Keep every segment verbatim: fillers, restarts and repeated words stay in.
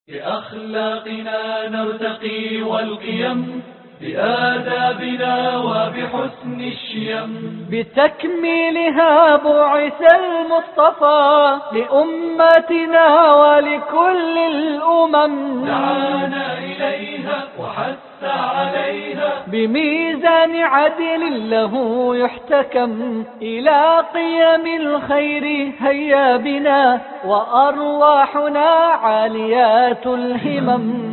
بأخلاقنا نرتقي والقيم، بآدابنا وبحسن الشيم، بتكميلها بعث المصطفى لأمتنا ولكل الأمم، دعانا إليها وحث عليها بميزان عدل له يحتكم، إلى قيم الخير هيا بنا وأرواحنا عاليات الهمم.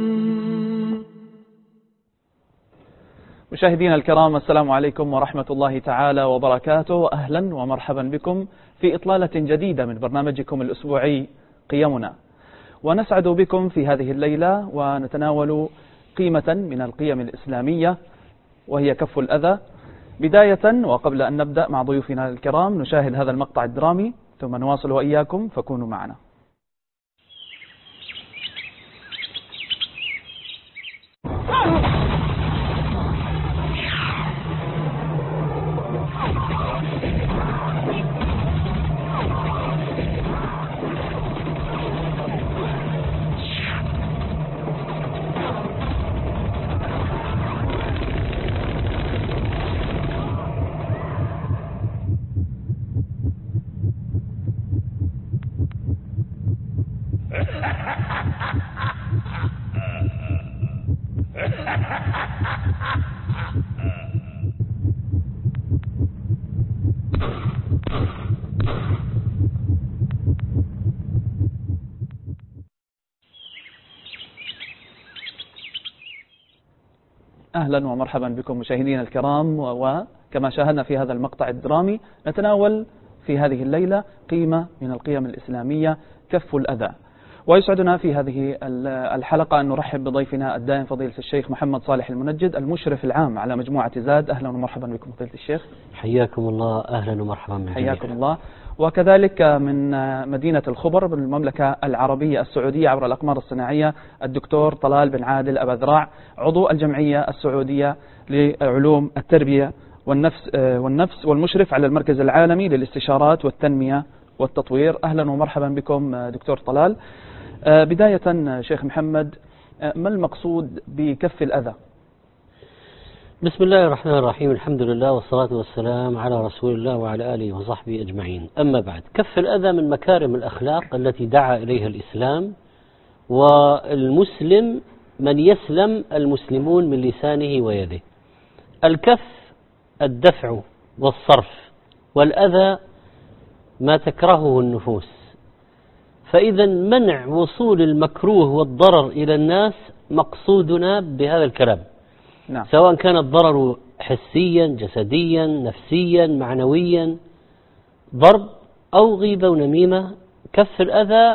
مشاهدينا الكرام، السلام عليكم ورحمة الله تعالى وبركاته، أهلا ومرحبا بكم في إطلالة جديدة من برنامجكم الأسبوعي قيمنا، ونسعد بكم في هذه الليلة ونتناول قيمة من القيم الإسلامية وهي كف الأذى. بداية وقبل أن نبدأ مع ضيوفنا الكرام نشاهد هذا المقطع الدرامي ثم نواصل وإياكم، فكونوا معنا. أهلا ومرحبا بكم مشاهدينا الكرام، وكما شاهدنا في هذا المقطع الدرامي نتناول في هذه الليلة قيمة من القيم الإسلامية، كف الأذى. ويسعدنا في هذه الحلقة أن نرحب بضيفنا الدائم فضيلة الشيخ محمد صالح المنجد، المشرف العام على مجموعة زاد. أهلا ومرحبا بكم فضيلة الشيخ. حياكم الله. أهلا ومرحبا بكم. حياكم الله. وكذلك من مدينة الخبر بالمملكة العربية السعودية عبر الأقمار الصناعية الدكتور طلال بن عادل أبا ذراع، عضو الجمعية السعودية لعلوم التربية والنفس والنفس والمشرف على المركز العالمي للاستشارات والتنمية والتطوير. أهلا ومرحبا بكم دكتور طلال. بداية شيخ محمد، ما المقصود بكف الأذى؟ بسم الله الرحمن الرحيم، الحمد لله والصلاة والسلام على رسول الله وعلى آله وصحبه أجمعين. أما بعد، كف الأذى من مكارم الأخلاق التي دعا إليها الإسلام، والمسلم من يسلم المسلمون من لسانه ويده. الكف الدفع والصرف، والأذى ما تكرهه النفوس. فإذا منع وصول المكروه والضرر إلى الناس مقصودنا بهذا الكلام. نعم. سواء كان الضرر حسيا جسديا نفسيا معنويا، ضرب أو غيبة ونميمة. كف الأذى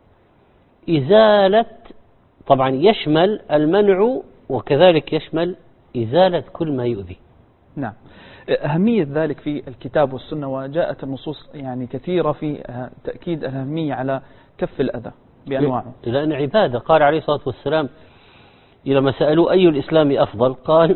إزالة، طبعا يشمل المنع وكذلك يشمل إزالة كل ما يؤذي. نعم. أهمية ذلك في الكتاب والسنة، وجاءت النصوص يعني كثيرة في تأكيد الأهمية على كف الأذى بأنواعه، لأن عبادة. قال عليه الصلاة والسلام لما سألوا أي الإسلام أفضل قال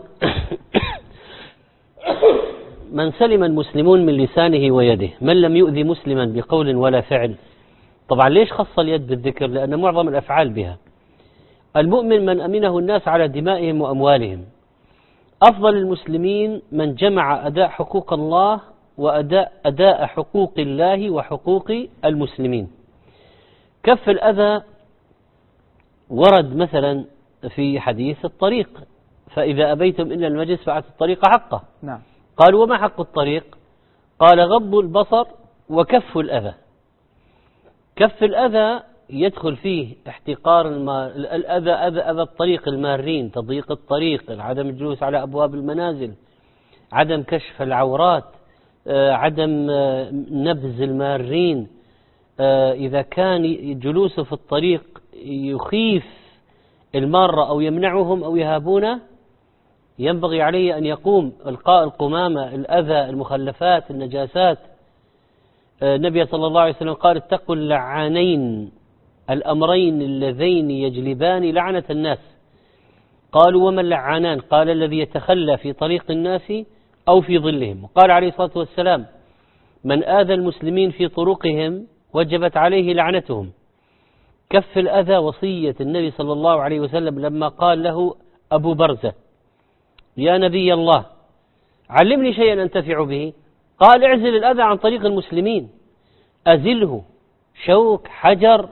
من سلم المسلمون من لسانه ويده، من لم يؤذي مسلما بقول ولا فعل. طبعا ليش خص اليد بالذكر؟ لأن معظم الأفعال بها. المؤمن من أمنه الناس على دمائهم وأموالهم. أفضل المسلمين من جمع أداء حقوق الله وأداء أداء حقوق الله وحقوق المسلمين. كف الأذى ورد مثلا في حديث الطريق، فإذا أبيتم إلا المجلس فأعطوا الطريق حقه. نعم. قال وما حق الطريق؟ قال غض البصر وكف الأذى. كف الأذى يدخل فيه احتقار المال، الأذى أذى أذى الطريق، المارين، تضييق الطريق، عدم الجلوس على أبواب المنازل، عدم كشف العورات، عدم نبذ المارين. إذا كان جلوسه في الطريق يخيف المارة أو يمنعهم أو يهابونه، ينبغي عليه أن يقوم إلقاء القمامة، الأذى، المخلفات، النجاسات. النبي صلى الله عليه وسلم قال اتقوا اللعانين الأمرين اللذين يجلبان لعنة الناس. قالوا وما اللعانان؟ قال الذي يتخلى في طريق الناس أو في ظلهم. وقال عليه الصلاة والسلام من آذى المسلمين في طرقهم وجبت عليه لعنتهم. كف الأذى وصية النبي صلى الله عليه وسلم لما قال له أبو برزة يا نبي الله علمني شيئا أنتفع به، قال اعزل الأذى عن طريق المسلمين، أزله، شوك، حجر.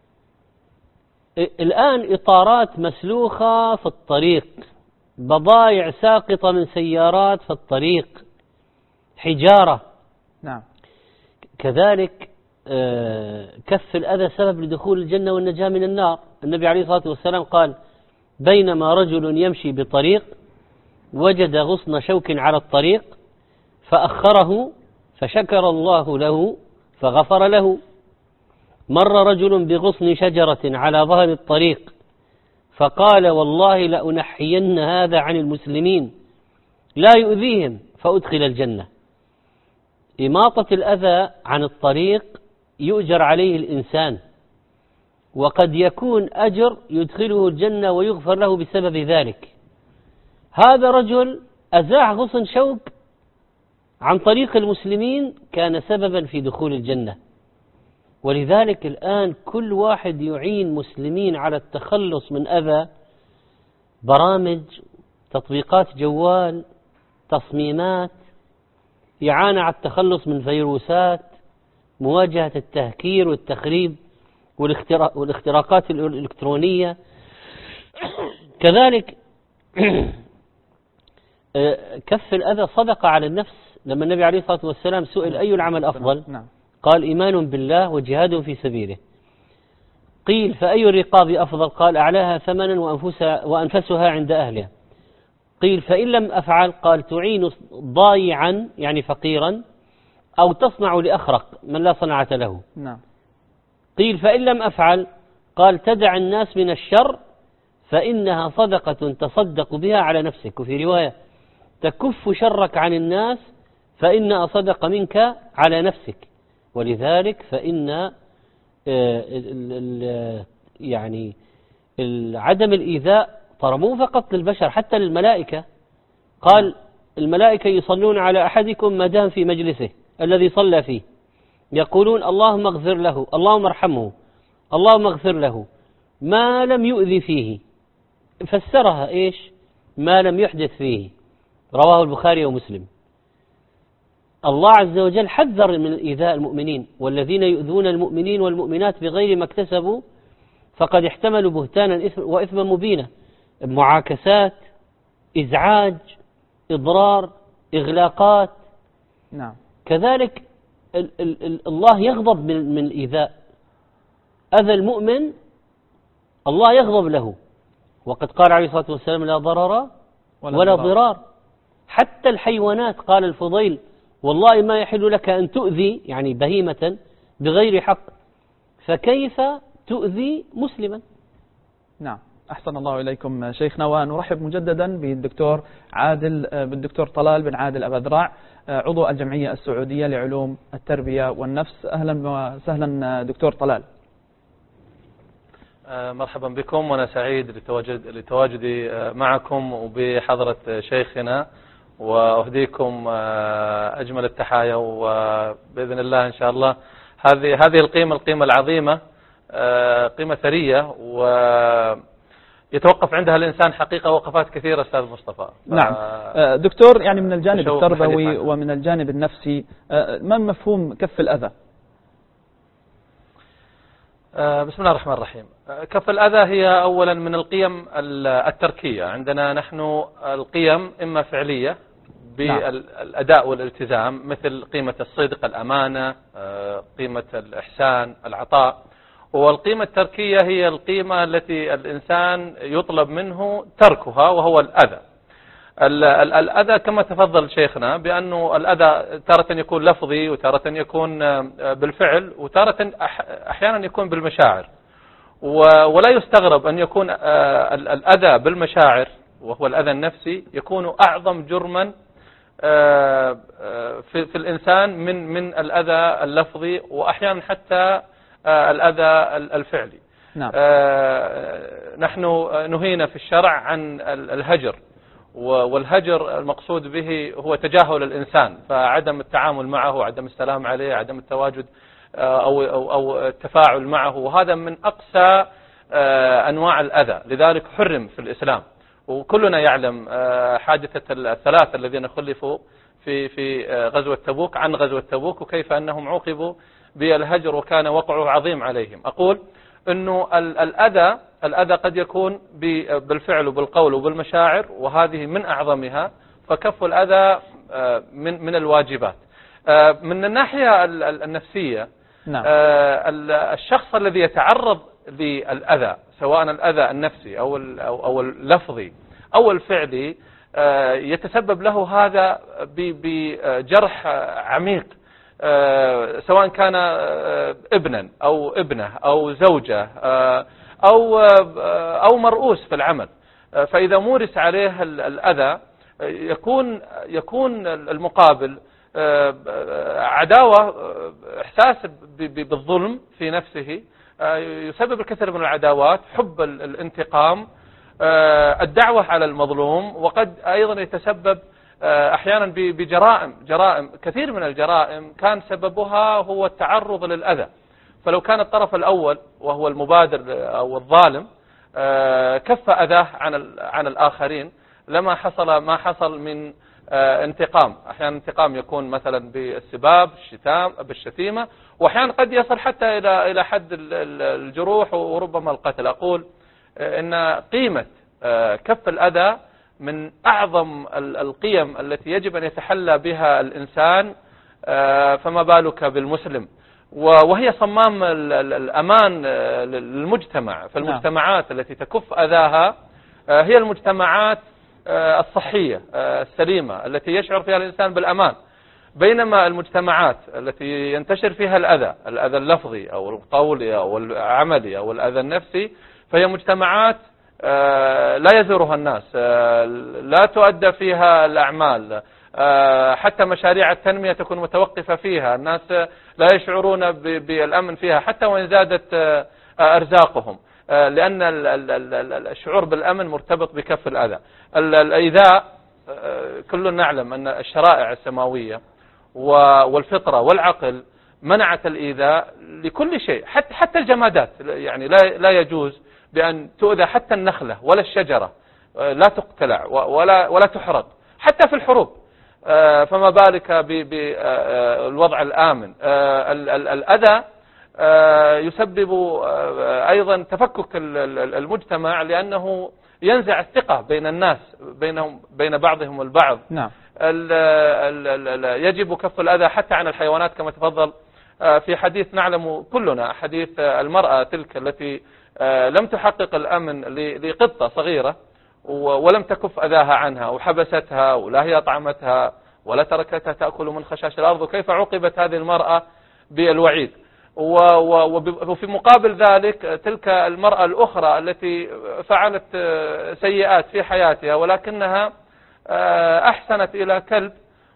الآن إطارات مسلوخة في الطريق، بضائع ساقطة من سيارات في الطريق، حجارة. نعم. كذلك كف الأذى سبب لدخول الجنة والنجاة من النار. النبي عليه الصلاة والسلام قال بينما رجل يمشي بطريق وجد غصن شوك على الطريق فأخره فشكر الله له فغفر له. مر رجل بغصن شجرة على ظهر الطريق فقال والله لأنحين هذا عن المسلمين لا يؤذيهم فأدخل الجنة. إماطة الأذى عن الطريق يؤجر عليه الإنسان، وقد يكون أجر يدخله الجنة ويغفر له بسبب ذلك. هذا رجل أزاح غصن شوك عن طريق المسلمين كان سببا في دخول الجنة. ولذلك الآن كل واحد يعين مسلمين على التخلص من أذى، برامج، تطبيقات جوال، تصميمات، إعانة على التخلص من فيروسات، مواجهة التهكير والتخريب والاختراقات الإلكترونية. كذلك كف الأذى صدقة على النفس. لما النبي عليه الصلاة والسلام سئل أي العمل أفضل قال إيمان بالله وجهاد في سبيله. قيل فأي الرقاب أفضل قال أعلاها ثمنا وأنفسها, وأنفسها عند أهلها. قيل فإن لم أفعل قال تعين ضايعا يعني فقيرا أو تصنع لأخرق من لا صنعة له. نعم. قيل فإن لم أفعل قال تدع الناس من الشر فإنها صدقة تصدق بها على نفسك. وفي رواية تكف شرك عن الناس فإنها صدقة منك على نفسك. ولذلك فإن يعني عدم الإيذاء طرموه فقط للبشر حتى للملائكة. قال الملائكة يصلون على أحدكم ما دام في مجلسه الذي صلى فيه، يقولون اللهم اغفر له، اللهم ارحمه، اللهم اغفر له ما لم يؤذي فيه. فسرها إيش؟ ما لم يحدث فيه. رواه البخاري ومسلم. الله عز وجل حذر من إيذاء المؤمنين، والذين يؤذون المؤمنين والمؤمنات بغير ما اكتسبوا فقد احتملوا بهتانا وإثما مبينا. معاكسات، إزعاج، إضرار، إغلاقات. نعم. كذلك ال ال ال الله يغضب من, من الإيذاء. أذى المؤمن الله يغضب له، وقد قال عليه الصلاة والسلام لا ضرر ولا, ولا ضرار. حتى الحيوانات قال الفضيل والله ما يحل لك أن تؤذي يعني بهيمة بغير حق، فكيف تؤذي مسلما؟ نعم. أحسن الله إليكم شيخنا، ونرحب مجددا بالدكتور عادل بالدكتور طلال بن عادل أبذراع عضو الجمعية السعودية لعلوم التربية والنفس. أهلا وسهلا دكتور طلال. مرحبا بكم، وأنا سعيد لتواجد لتواجدي معكم وبحضرة شيخنا، وأهديكم أجمل التحايا، وبإذن الله إن شاء الله هذه هذه القيمة القيمة العظيمة قيمة ثرية ويتوقف عندها الإنسان حقيقة وقفات كثيرة أستاذ مصطفى. نعم دكتور، يعني من الجانب التربوي ومن الجانب النفسي ما مفهوم كف الأذى؟ بسم الله الرحمن الرحيم. كف الأذى هي أولا من القيم التركية. عندنا نحن القيم إما فعلية بالأداء والالتزام مثل قيمة الصدق، الأمانة، قيمة الإحسان، العطاء. والقيمة التركية هي القيمة التي الإنسان يطلب منه تركها وهو الأذى. الأذى كما تفضل شيخنا بأنه الأذى تارة يكون لفظي وتارة يكون بالفعل وتارة أحيانا يكون بالمشاعر، ولا يستغرب أن يكون الأذى بالمشاعر وهو الأذى النفسي يكون أعظم جرما في الإنسان من من الأذى اللفظي وأحيانا حتى الأذى الفعلي. نعم. نحن نهينا في الشرع عن الهجر، والهجر المقصود به هو تجاهل الإنسان، فعدم التعامل معه، عدم السلام عليه، عدم التواجد أو, أو, أو التفاعل معه، وهذا من أقسى أنواع الأذى، لذلك حرم في الإسلام. وكلنا يعلم حادثة الثلاثة الذين خلفوا في في غزوة تبوك عن غزوة تبوك، وكيف أنهم عوقبوا بالهجر وكان وقعه عظيم عليهم. أقول أنه الأذى الأذى قد يكون بالفعل وبالقول وبالمشاعر، وهذه من أعظمها، فكف الأذى من من الواجبات. من الناحية النفسية، نعم. الشخص الذي يتعرض للأذى، سواء الأذى النفسي أو أو اللفظي أو الفعلي، يتسبب له هذا بجرح عميق، سواء كان ابنا أو ابنه أو زوجة أو أو مرؤوس في العمل. فإذا مورس عليه الأذى يكون يكون المقابل عداوة، إحساس بالظلم في نفسه، يسبب الكثير من العداوات، حب الانتقام، الدعوة على المظلوم، وقد أيضا يتسبب أحيانا بجرائم جرائم كثير من الجرائم كان سببها هو التعرض للأذى. فلو كان الطرف الأول وهو المبادر أو الظالم كف أذاه عن عن الآخرين، لما حصل ما حصل من انتقام. أحيانا انتقام يكون مثلا بالسباب، الشتام، بالشتيمة، وأحيانا قد يصل حتى إلى إلى حد الجروح وربما القتل. أقول إن قيمة كف الأذى من أعظم القيم التي يجب أن يتحلى بها الإنسان، فما بالك بالمسلم، وهي صمام الأمان للمجتمع. فالمجتمعات التي تكف أذاها هي المجتمعات الصحية السليمة التي يشعر فيها الإنسان بالأمان، بينما المجتمعات التي ينتشر فيها الأذى الأذى اللفظي أو القولي أو العملي أو الأذى النفسي، فهي مجتمعات لا يزورها الناس، لا تؤدى فيها الأعمال، حتى مشاريع التنمية تكون متوقفة فيها، الناس لا يشعرون بالأمن فيها حتى وإن زادت أرزاقهم، لأن الشعور بالأمن مرتبط بكف الأذى. الإيذاء كلنا نعلم أن الشرائع السماوية والفطرة والعقل منعت الإيذاء لكل شيء، حتى حتى الجمادات، يعني لا لا يجوز بأن تؤذى حتى النخلة ولا الشجرة، لا تقتلع ولا ولا تحرق حتى في الحروب، فما بالك بالوضع الآمن. الأذى يسبب أيضا تفكك المجتمع، لأنه ينزع الثقة بين الناس بينهم بين بعضهم البعض. نعم. يجب كف الأذى حتى عن الحيوانات كما تفضل في حديث نعلم كلنا، حديث المرأة تلك التي لم تحقق الأمن لقطة صغيرة ولم تكف أذاها عنها وحبستها ولا هي أطعمتها ولا تركتها تأكل من خشاش الأرض، وكيف عوقبت هذه المرأة بالوعيد. وفي مقابل ذلك تلك المرأة الأخرى التي فعلت سيئات في حياتها ولكنها أحسنت إلى كلب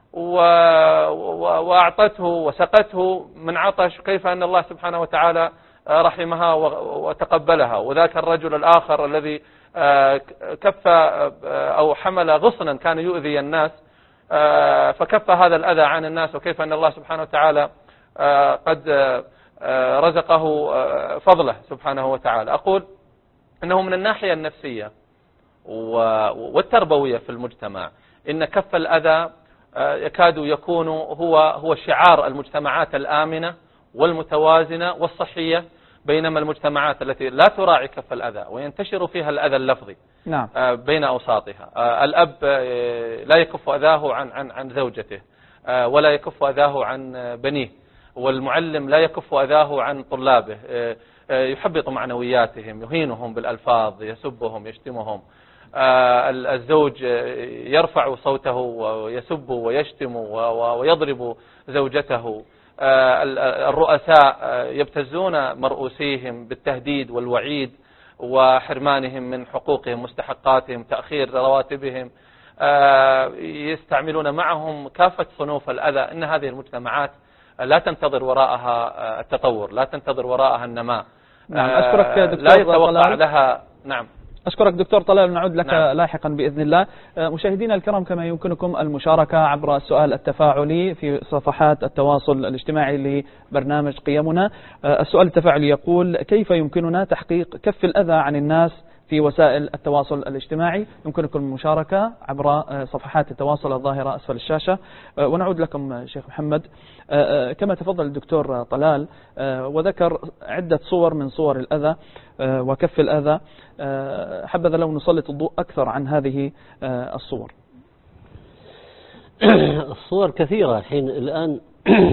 وأعطته وسقته من عطش، كيف أن الله سبحانه وتعالى رحمها وتقبلها. وذاك الرجل الآخر الذي كف أو حمل غصنا كان يؤذي الناس فكف هذا الأذى عن الناس، وكيف أن الله سبحانه وتعالى قد رزقه فضله سبحانه وتعالى. أقول أنه من الناحية النفسية والتربوية في المجتمع إن كف الأذى يكاد يكون هو هو شعار المجتمعات الآمنة والمتوازنة والصحية، بينما المجتمعات التي لا تراعي كف الأذى وينتشر فيها الأذى اللفظي نعم. بين أوساطها. الأب لا يكف أذاه عن عن عن زوجته ولا يكف أذاه عن بنيه، والمعلم لا يكف أذاه عن طلابه، يحبط معنوياتهم، يهينهم بالألفاظ، يسبهم، يشتمهم. الزوج يرفع صوته ويسب ويشتم ويضرب زوجته. الرؤساء يبتزون مرؤوسيهم بالتهديد والوعيد وحرمانهم من حقوقهم مستحقاتهم، تأخير رواتبهم، يستعملون معهم كافة صنوف الأذى. إن هذه المجتمعات لا تنتظر وراءها التطور، لا تنتظر وراءها النماء. نعم. أشكرك لا يتوقع لها. نعم. أشكرك دكتور طلال، نعود لك نعم. لاحقا بإذن الله. مشاهدينا الكرام، كما يمكنكم المشاركة عبر السؤال التفاعلي في صفحات التواصل الاجتماعي لبرنامج قيمنا. السؤال التفاعلي يقول: كيف يمكننا تحقيق كف الأذى عن الناس في وسائل التواصل الاجتماعي؟ يمكنكم المشاركة عبر صفحات التواصل الظاهرة أسفل الشاشة. ونعود لكم شيخ محمد. كما تفضل الدكتور طلال وذكر عدة صور من صور الأذى وكف الأذى، حبذا لو نسلط الضوء أكثر عن هذه الصور. الصور كثيرة الحين الآن.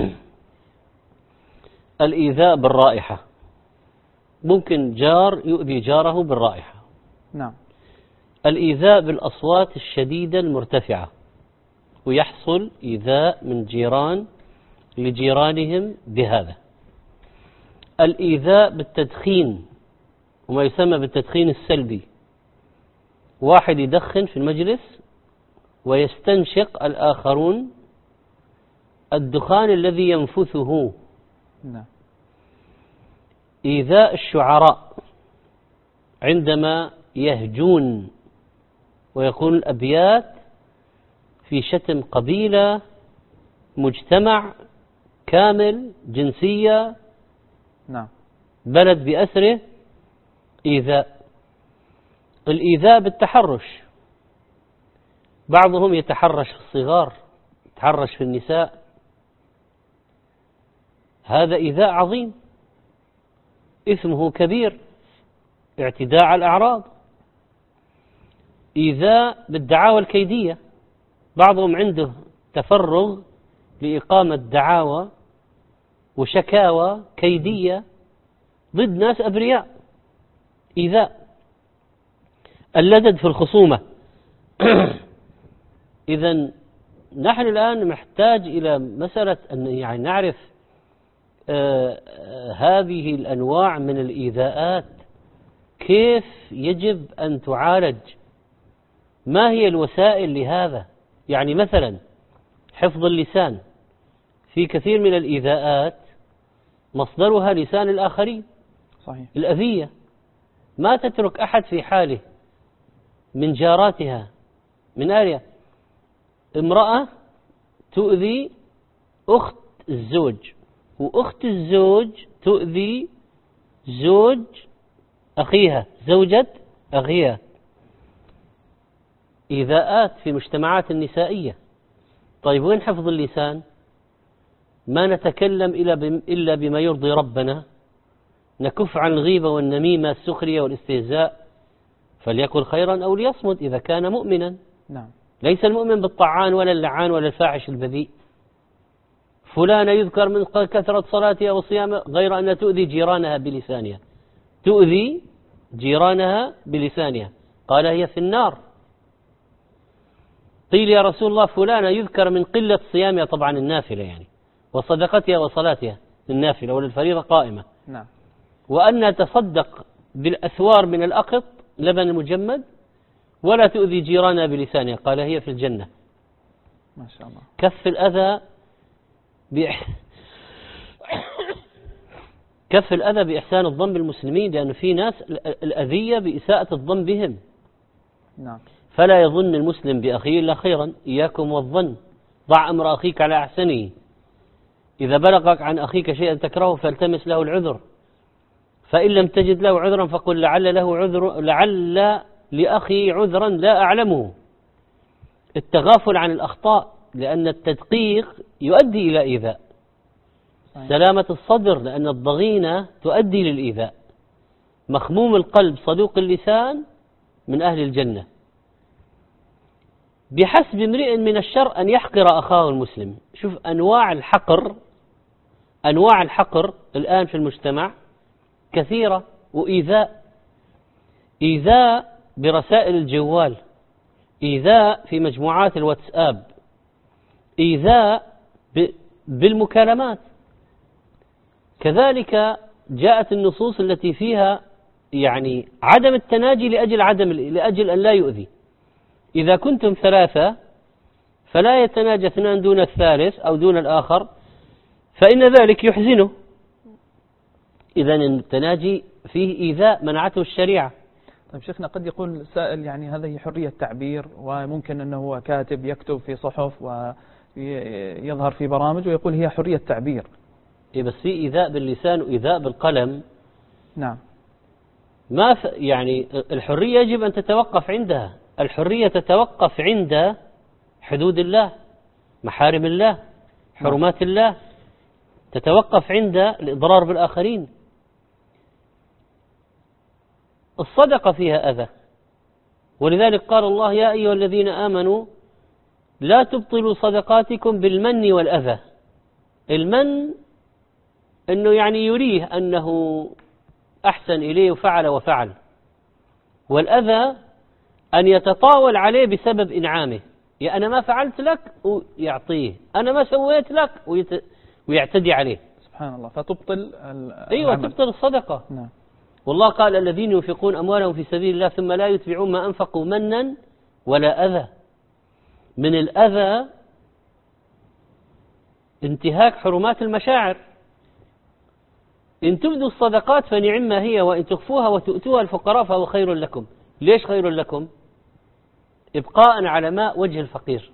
الإيذاء بالرائحة، ممكن جار يؤذي جاره بالرائحة. نعم. الإيذاء بالأصوات الشديدة المرتفعة، ويحصل إيذاء من جيران لجيرانهم بهذا. الإيذاء بالتدخين وما يسمى بالتدخين السلبي، واحد يدخن في المجلس ويستنشق الآخرون الدخان الذي ينفثه. نعم. إيذاء الشعراء عندما يهجون ويكون الأبيات في شتم قبيلة، مجتمع كامل، جنسية، نعم، بلد بأسره. إيذاء. الإيذاء بالتحرش، بعضهم يتحرش في الصغار، يتحرش في النساء، هذا إيذاء عظيم، إثمه كبير، اعتداء على الأعراض. إيذاء بالدعاوى الكيدية، بعضهم عنده تفرغ لإقامة دعاوى وشكاوى كيدية ضد ناس أبرياء. إيذاء. اللدد في الخصومة. إذن نحن الآن محتاج إلى مسألة أن يعني نعرف آه هذه الأنواع من الإيذاءات كيف يجب أن تعالج، ما هي الوسائل لهذا. يعني مثلا حفظ اللسان، في كثير من الإيذاءات مصدرها لسان الآخرين. صحيح. الأذية، ما تترك أحد في حاله من جاراتها، من آلية. امرأة تؤذي أخت الزوج، وأخت الزوج تؤذي زوج أخيها، زوجة أخيها. إيذاءات في مجتمعات النسائية. طيب وين حفظ اللسان؟ ما نتكلم إلا بما يرضي ربنا، نكف عن الغيبة والنميمة السخرية والاستهزاء، فليقل خيرا أو ليصمت إذا كان مؤمنا. نعم. ليس المؤمن بالطعان ولا اللعان ولا الفاحش البذيء. فلان يذكر من كثرة صلاتها وصيامها، غير أن تؤذي جيرانها بلسانها، تؤذي جيرانها بلسانها، قال هي في النار. قيل يا رسول الله فلان يذكر من قلة صيامها، طبعا النافلة يعني، وصدقتها وصلاتها النافلة والفريضة قائمة. نعم. وأن تصدق بالأثوار من الأقط لبن المجمد ولا تؤذي جيرانها بلسانها، قال هي في الجنة. ما شاء الله. كف الأذى بإح... كف الأذى بإحسان الظن بالمسلمين، لأن في ناس الأذية بإساءة الظن بهم. نعم. فلا يظن المسلم بأخيه إلا خيرا، إياكم والظن، ضع أمر أخيك على أحسنه، إذا بلغك عن أخيك شيئا تكرهه فالتمس له العذر، فإن لم تجد له عذرا فقل لعل له عذر، لعل لأخي عذرا لا أعلمه. التغافل عن الأخطاء، لأن التدقيق يؤدي إلى إيذاء. صحيح. سلامة الصدر، لأن الضغينة تؤدي للإيذاء. مخموم القلب صدوق اللسان من أهل الجنة. بحسب امرئ من الشر أن يحقر أخاه المسلم. شوف أنواع الحقر، أنواع الحقر الآن في المجتمع كثيرة. وإيذاء، إيذاء برسائل الجوال، إيذاء في مجموعات الواتساب، إيذاء بالمكالمات. كذلك جاءت النصوص التي فيها يعني عدم التناجي لأجل عدم لأجل أن لا يؤذي. إذا كنتم ثلاثة فلا يتناجى اثنان دون الثالث أو دون الآخر، فإن ذلك يحزنه. إذن التناجي فيه إيذاء منعته الشريعة. طيب شيخنا، قد يقول سائل يعني هذه حرية تعبير، وممكن أنه هو كاتب يكتب في صحف ويظهر في برامج ويقول هي حرية تعبير. إيه بس في إيذاء باللسان وإيذاء بالقلم. نعم. ما ف... يعني الحرية يجب أن تتوقف عندها. الحرية تتوقف عند حدود الله، محارم الله، حرمات الله، تتوقف عند الإضرار بالآخرين. الصدقة فيها أذى، ولذلك قال الله: يا أيها الذين آمنوا لا تبطلوا صدقاتكم بالمن والأذى. المن أنه يعني يريه أنه أحسن إليه وفعل وفعل، والأذى أن يتطاول عليه بسبب إنعامه، يا أنا ما فعلت لك ويعطيه، أنا ما سويت لك ويت... ويعتدي عليه. سبحان الله. فتبطل العمل. أيوة، تبطل الصدقة. نعم. والله قال: الذين ينفقون أموالهم في سبيل الله ثم لا يتبعون ما أنفقوا منا ولا أذى. من الأذى انتهاك حرمات المشاعر. إن تبدوا الصدقات فنعما هي، وإن تخفوها وتؤتوها الفقراء فهو خير لكم. ليش خير لكم؟ إبقاء على ماء وجه الفقير.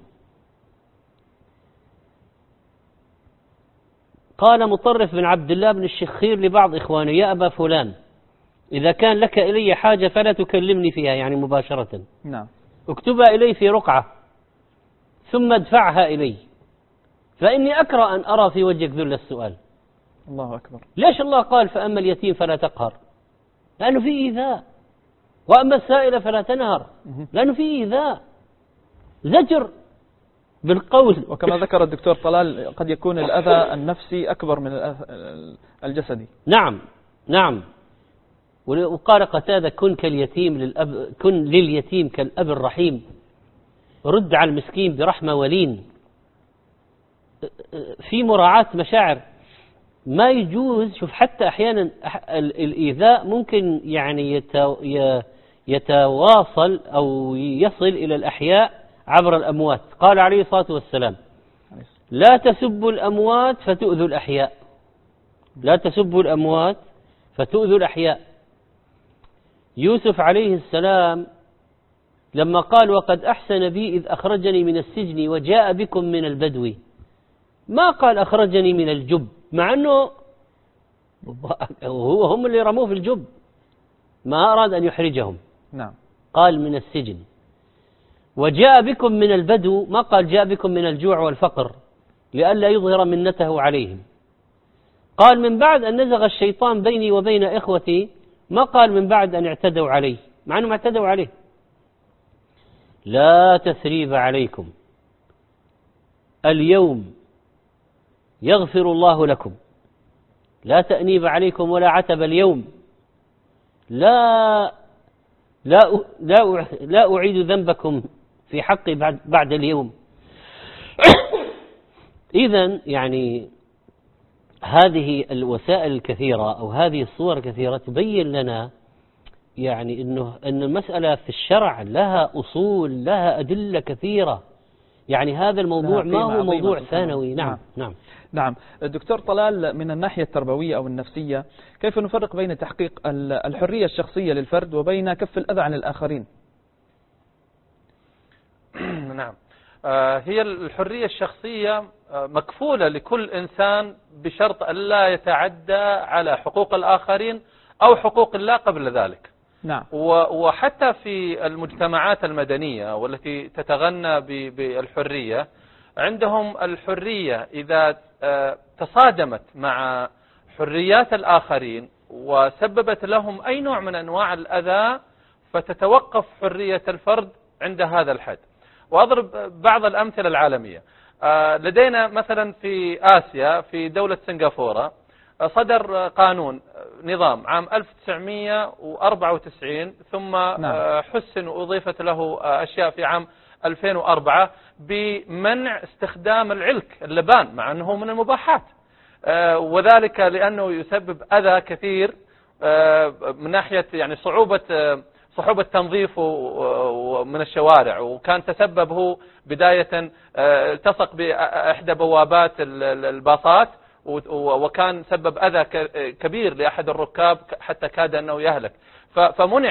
قال مطرف بن عبد الله بن الشخير لبعض إخوانه: يا أبا فلان، إذا كان لك إلي حاجة فلا تكلمني فيها، يعني مباشرة. نعم. اكتبها إلي في رقعة ثم ادفعها إلي، فإني أكره أن أرى في وجهك ذل السؤال. الله أكبر. ليش الله قال: فأما اليتيم فلا تقهر؟ لأنه في إيذاء. وأما السائل فلا تنهر، لأنه في إيذاء، زجر بالقول. وكما ذكر الدكتور طلال قد يكون الأذى النفسي أكبر من الأذى الجسدي. نعم نعم. وقال قتادة: كن كاليتيم للأب، كن لليتيم كالأب الرحيم، رد على المسكين برحمة ولين. في مراعاة مشاعر، ما يجوز. شوف، حتى أحيانا الإيذاء ممكن يعني يتواصل أو يصل إلى الأحياء عبر الأموات. قال عليه الصلاة والسلام: لا تسبوا الأموات فتؤذوا الأحياء. لا تسبوا الأموات فتؤذوا الأحياء. يوسف عليه السلام لما قال: وقد أحسن بي إذ أخرجني من السجن وجاء بكم من البدو، ما قال أخرجني من الجب، مع أنه هو هم اللي رموه في الجب، ما أراد أن يحرجهم. نعم. قال من السجن. وجاء بكم من البدو، ما قال جاء بكم من الجوع والفقر لئلا يظهر منته عليهم. قال من بعد أن نزغ الشيطان بيني وبين إخوتي، ما قال من بعد أن اعتدوا عليه، مع أنهم اعتدوا عليه. لا تثريب عليكم، اليوم يغفر الله لكم، لا تأنيب عليكم ولا عتب اليوم، لا لا لا لا أعيد ذنبكم في حقي بعد بعد اليوم. إذن يعني هذه الوسائل الكثيرة أو هذه الصور الكثيرة تبين لنا يعني إنه أن المسألة في الشرع لها أصول، لها أدلة كثيرة. يعني هذا الموضوع ما هو موضوع ثانوي. نعم نعم نعم. الدكتور طلال، من الناحية التربوية أو النفسية كيف نفرق بين تحقيق الحرية الشخصية للفرد وبين كف الأذى عن الآخرين؟ نعم. هي الحرية الشخصية مكفولة لكل إنسان بشرط أن لا يتعدى على حقوق الآخرين أو حقوق الله قبل ذلك. نعم. وحتى في المجتمعات المدنية والتي تتغنى بالحرية، عندهم الحرية إذا تصادمت مع حريات الآخرين وسببت لهم أي نوع من أنواع الأذى فتتوقف حرية الفرد عند هذا الحد. وأضرب بعض الأمثلة العالمية. لدينا مثلا في آسيا في دولة سنغافورة صدر قانون نظام عام ألف وتسعمئة وأربعة وتسعين، ثم نعم. حسن وأضيفت له أشياء في عام ألفين وأربعة بمنع استخدام العلك اللبان، مع أنه من المباحات، وذلك لأنه يسبب أذى كثير من ناحية يعني صعوبة صعوبة تنظيفه من الشوارع. وكان تسبب هو بداية التصق بإحدى بوابات الباصات، وكان سبب أذى كبير لأحد الركاب حتى كاد أنه يهلك. فمنع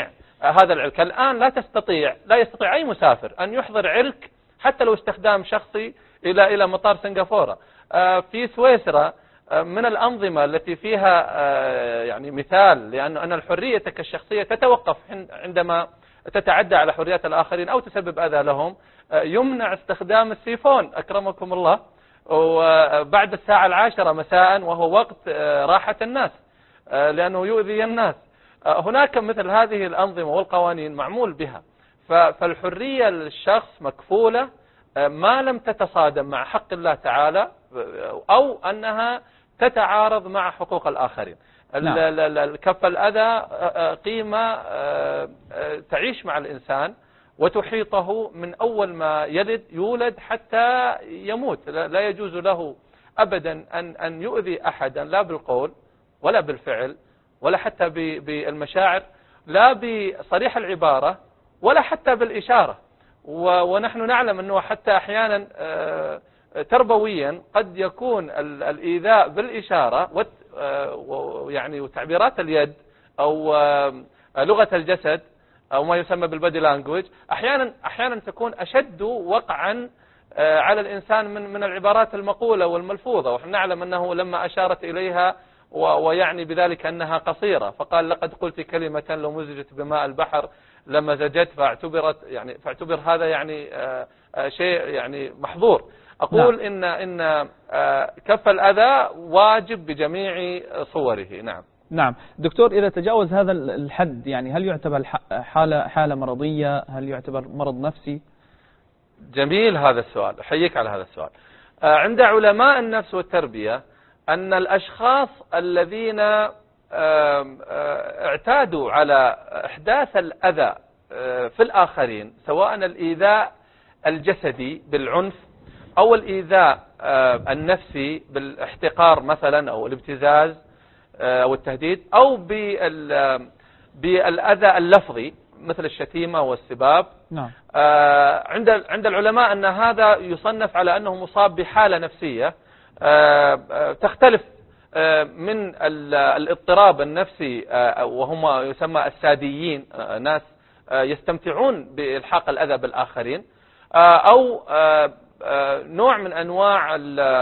هذا العلك. الآن لا تستطيع لا يستطيع أي مسافر أن يحضر علك حتى لو استخدام شخصي إلى إلى مطار سنغافورة. في سويسرا من الأنظمة التي فيها يعني مثال، لأن أن الحرية الشخصية تتوقف عندما تتعدى على حريات الآخرين أو تسبب أذى لهم، يمنع استخدام السيفون أكرمكم الله وبعد الساعة العاشرة مساء وهو وقت راحة الناس لأنه يؤذي الناس. هناك مثل هذه الأنظمة والقوانين معمول بها. فالحرية للشخص مكفولة ما لم تتصادم مع حق الله تعالى أو أنها تتعارض مع حقوق الآخرين. نعم. كف الأذى قيمة تعيش مع الإنسان وتحيطه من أول ما يلد يولد حتى يموت. لا يجوز له أبدا أن أن يؤذي أحدا، لا بالقول ولا بالفعل ولا حتى بالمشاعر، لا بصريح العبارة ولا حتى بالإشارة. ونحن نعلم أنه حتى أحيانا تربويا قد يكون الإيذاء بالإشارة ويعني وتعبيرات اليد أو لغة الجسد أو ما يسمى بالبادي لانجويج أحيانا أحيانا تكون أشد وقعا على الإنسان من من العبارات المقولة والملفوظة. ونحن نعلم أنه لما أشارت إليها ويعني بذلك أنها قصيرة فقال لقد قلت كلمة لو مزجت بماء البحر لمزجت، فاعتبرت يعني فاعتبر هذا يعني شيء يعني محظور. أقول نعم. إن إن كف الأذى واجب بجميع صوره. نعم. نعم دكتور، إذا تجاوز هذا الحد يعني هل يعتبر حالة حالة مرضية؟ هل يعتبر مرض نفسي؟ جميل هذا السؤال، أحييك على هذا السؤال. عند علماء النفس والتربية أن الأشخاص الذين اعتادوا على إحداث الأذى في الآخرين سواء الإيذاء الجسدي بالعنف أو الإيذاء النفسي بالاحتقار مثلا أو الابتزاز أو التهديد أو بالأذى اللفظي مثل الشتيمة والسباب. نعم. عند عند العلماء أن هذا يصنف على أنه مصاب بحالة نفسية تختلف من الاضطراب النفسي وهم يسمى الساديين، ناس يستمتعون بإلحاق الأذى بالآخرين، أو نوع من أنواع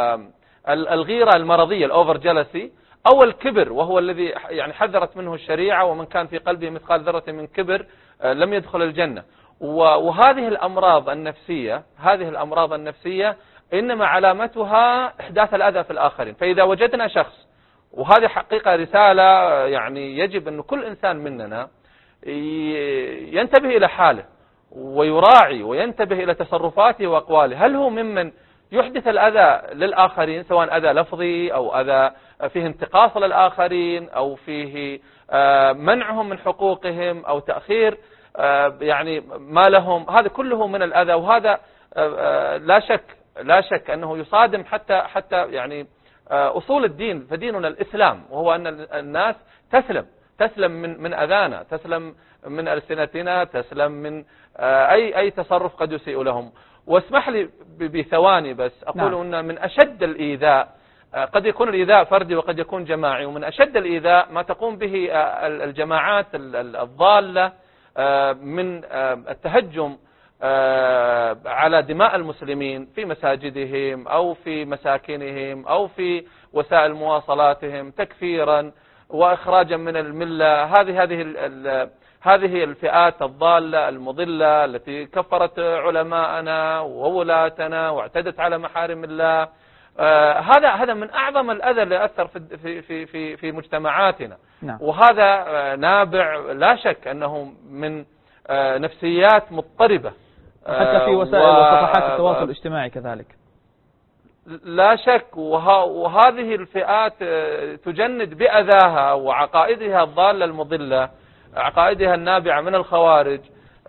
الغيرة المرضية الأوفر جلسي، أو الكبر وهو الذي يعني حذرت منه الشريعة ومن كان في قلبه مثقال ذرة من كبر لم يدخل الجنة. وهذه الأمراض النفسية هذه الأمراض النفسية إنما علامتها إحداث الأذى في الآخرين. فإذا وجدنا شخص، وهذه حقيقة رسالة يعني يجب أن كل إنسان مننا ينتبه إلى حاله ويراعي وينتبه إلى تصرفاته وأقواله، هل هو ممن يحدث الأذى للآخرين سواء أذى لفظي أو أذى فيه انتقاص للآخرين أو فيه منعهم من حقوقهم أو تأخير يعني ما لهم، هذا كله من الأذى. وهذا لا شك لا شك أنه يصادم حتى حتى يعني أصول الدين، فديننا الإسلام، وهو أن الناس تسلم تسلم من من أذانا، تسلم من ألسنتنا، تسلم من أي أي تصرف قد يسيء لهم. واسمح لي بثواني بس أقول نعم. أن من أشد الإيذاء، قد يكون الإيذاء فردي وقد يكون جماعي، ومن أشد الإيذاء ما تقوم به الجماعات الضالة من التهجم على دماء المسلمين في مساجدهم أو في مساكنهم أو في وسائل مواصلاتهم، تكفيرا وإخراجا من الملة. هذه هذه هذه الفئات الضالة المضلة التي كفرت علماءنا وولاتنا واعتدت على محارم الله. هذا هذا من أعظم الأذى اللي أثر في في في في مجتمعاتنا. نعم. وهذا نابع لا شك أنه من نفسيات مضطربة، حتى في وسائل و... وصفحات التواصل الاجتماعي كذلك. لا شك. وه... وهذه الفئات تجند بأذاها وعقائدها الضالة المضلة، عقائدها النابعة من الخوارج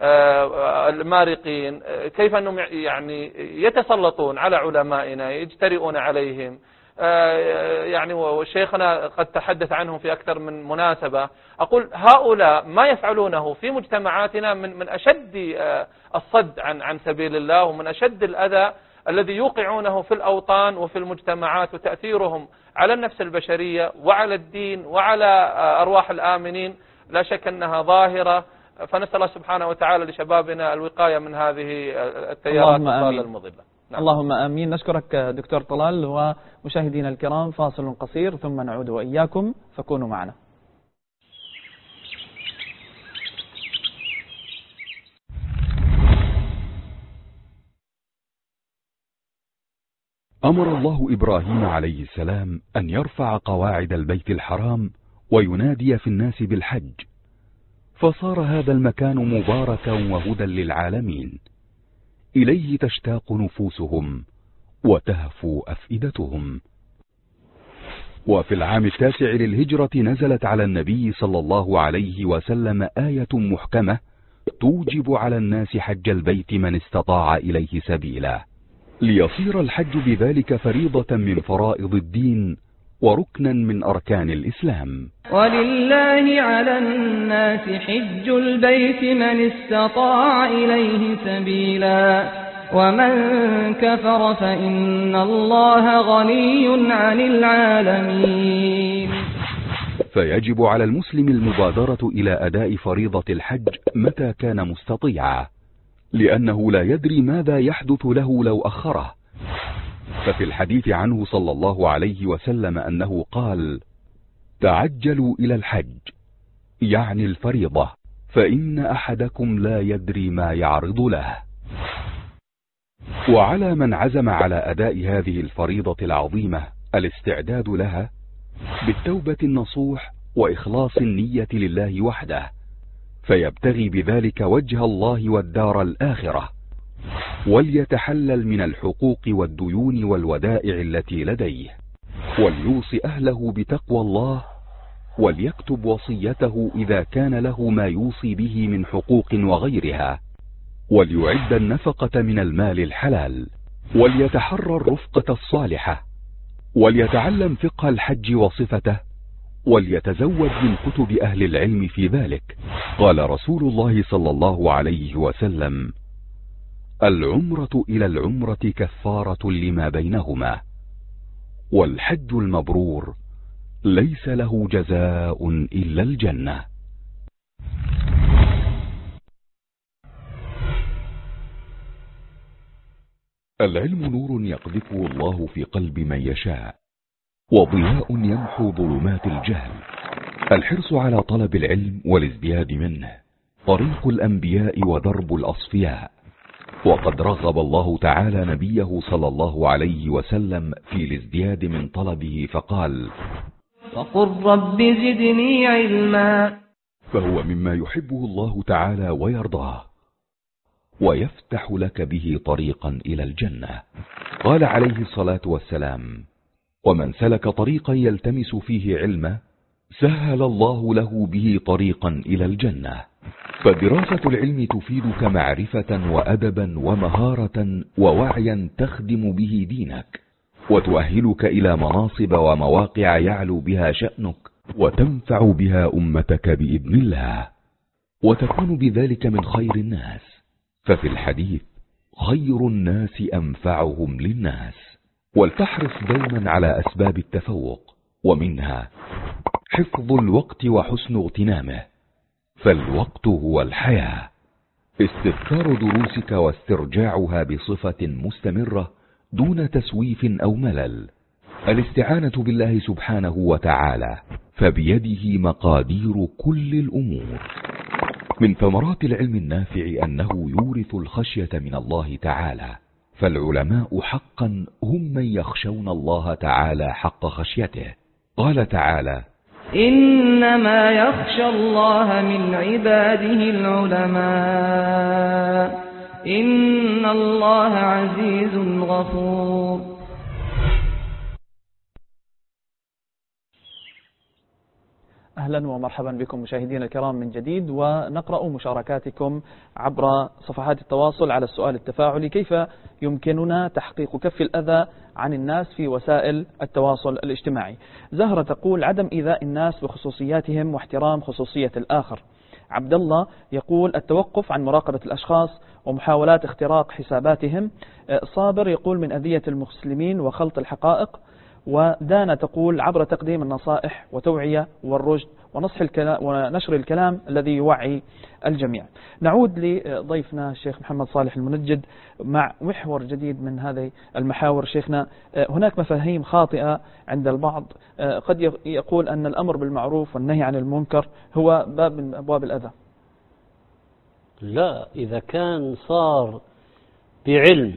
المارقين، كيف أنهم يعني يتسلطون على علمائنا، يجترئون عليهم. يعني وشيخنا قد تحدث عنهم في أكثر من مناسبة. أقول هؤلاء ما يفعلونه في مجتمعاتنا من من أشد الصد عن عن سبيل الله ومن أشد الأذى الذي يوقعونه في الأوطان وفي المجتمعات، وتأثيرهم على النفس البشرية وعلى الدين وعلى أرواح الآمنين لا شك أنها ظاهرة فنسأل الله سبحانه وتعالى لشبابنا الوقاية من هذه التيارات الضالة المضلة. نعم. اللهم آمين. نشكرك دكتور طلال. ومشاهدينا الكرام فاصل قصير ثم نعود وإياكم، فكونوا معنا. أمر الله إبراهيم عليه السلام أن يرفع قواعد البيت الحرام وينادي في الناس بالحج، فصار هذا المكان مباركا وهدى للعالمين، إليه تشتاق نفوسهم وتهفو أفئدتهم. وفي العام التاسع للهجرة نزلت على النبي صلى الله عليه وسلم آية محكمة توجب على الناس حج البيت من استطاع إليه سبيلا، ليصير الحج بذلك فريضة من فرائض الدين وركنا من أركان الإسلام. ولله على الناس حج البيت من استطاع إليه سبيلا ومن كفر فإن الله غني عن العالمين. فيجب على المسلم المبادرة إلى أداء فريضة الحج متى كان مستطيعا، لأنه لا يدري ماذا يحدث له لو أخره. ففي الحديث عنه صلى الله عليه وسلم أنه قال: تعجلوا إلى الحج، يعني الفريضة، فإن أحدكم لا يدري ما يعرض له. وعلى من عزم على أداء هذه الفريضة العظيمة الاستعداد لها بالتوبة النصوح وإخلاص النية لله وحده، فيبتغي بذلك وجه الله والدار الآخرة، وليتحلل من الحقوق والديون والودائع التي لديه، وليوصي أهله بتقوى الله، وليكتب وصيته إذا كان له ما يوصي به من حقوق وغيرها، وليعد النفقة من المال الحلال، وليتحرى الرفقة الصالحة، وليتعلم فقه الحج وصفته، وليتزود من كتب أهل العلم في ذلك. قال رسول الله صلى الله عليه وسلم: العمرة إلى العمرة كفارة لما بينهما، والحج المبرور ليس له جزاء إلا الجنة. العلم نور يقذفه الله في قلب من يشاء، وضياء يمحو ظلمات الجهل. الحرص على طلب العلم والازدياد منه طريق الأنبياء ودرب الأصفياء، وقد رغب الله تعالى نبيه صلى الله عليه وسلم في الازدياد من طلبه فقال: وقل رب زدني علما. فهو مما يحبه الله تعالى ويرضاه، ويفتح لك به طريقا إلى الجنة. قال عليه الصلاة والسلام: ومن سلك طريقا يلتمس فيه علما سهل الله له به طريقا إلى الجنة. فدراسة العلم تفيدك معرفة وأدبا ومهارة ووعيا تخدم به دينك، وتؤهلك إلى مناصب ومواقع يعلو بها شأنك، وتنفع بها أمتك بإذن الله، وتكون بذلك من خير الناس. ففي الحديث: خير الناس أنفعهم للناس. ولتحرص دوما على أسباب التفوق، ومنها حفظ الوقت وحسن اغتنامه، فالوقت هو الحياة. استذكار دروسك واسترجاعها بصفة مستمرة دون تسويف أو ملل. الاستعانة بالله سبحانه وتعالى، فبيده مقادير كل الأمور. من ثمرات العلم النافع أنه يورث الخشية من الله تعالى، فالعلماء حقا هم من يخشون الله تعالى حق خشيته. قال تعالى: إنما يخشى الله من عباده العلماء، إن الله عزيز غفور. أهلا ومرحبا بكم مشاهدينا الكرام من جديد، ونقرأ مشاركاتكم عبر صفحات التواصل على السؤال التفاعلي: كيف يمكننا تحقيق كف الأذى عن الناس في وسائل التواصل الاجتماعي؟ زهرة تقول: عدم إيذاء الناس بخصوصياتهم واحترام خصوصية الآخر. عبد الله يقول: التوقف عن مراقبة الأشخاص ومحاولات اختراق حساباتهم. صابر يقول: من أذية المسلمين وخلط الحقائق. ودانا تقول عبر تقديم النصائح وتوعية والرشد ونصح الكلام ونشر الكلام الذي يوعي الجميع. نعود لضيفنا الشيخ محمد صالح المنجد مع محور جديد من هذه المحاور. شيخنا، هناك مفاهيم خاطئة عند البعض، قد يقول أن الأمر بالمعروف والنهي عن المنكر هو باب من أبواب الأذى. لا، إذا كان صار بعلم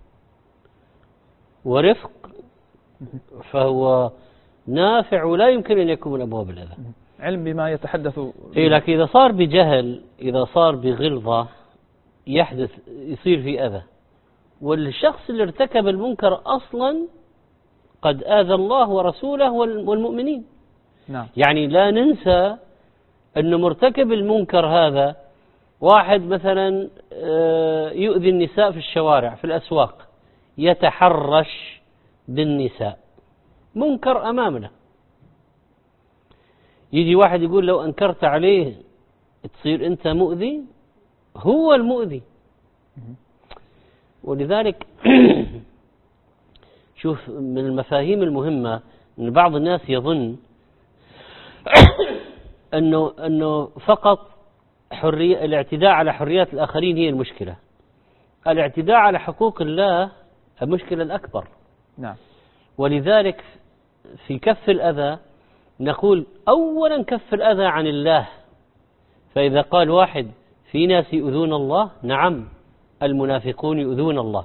ورفق فهو نافع ولا يمكن أن يكون من أبواب الأذى. علم بما يتحدث. إيه، لكن إذا صار بجهل، إذا صار بغلظة، يحدث يصير في أذى. والشخص اللي ارتكب المنكر أصلا قد آذى الله ورسوله والمؤمنين. نعم. يعني لا ننسى أنه مرتكب المنكر هذا واحد مثلا يؤذي النساء في الشوارع في الأسواق، يتحرش بالنساء، منكر أمامنا. يجي واحد يقول لو أنكرت عليه تصير أنت مؤذي، هو المؤذي. ولذلك شوف، من المفاهيم المهمة أن بعض الناس يظن أنه أنه فقط حرية الاعتداء على حريات الآخرين هي المشكلة. الاعتداء على حقوق الله المشكلة الأكبر. نعم. ولذلك في كف الأذى نقول أولا كف الأذى عن الله. فإذا قال واحد في ناس يؤذون الله، نعم، المنافقون يؤذون الله.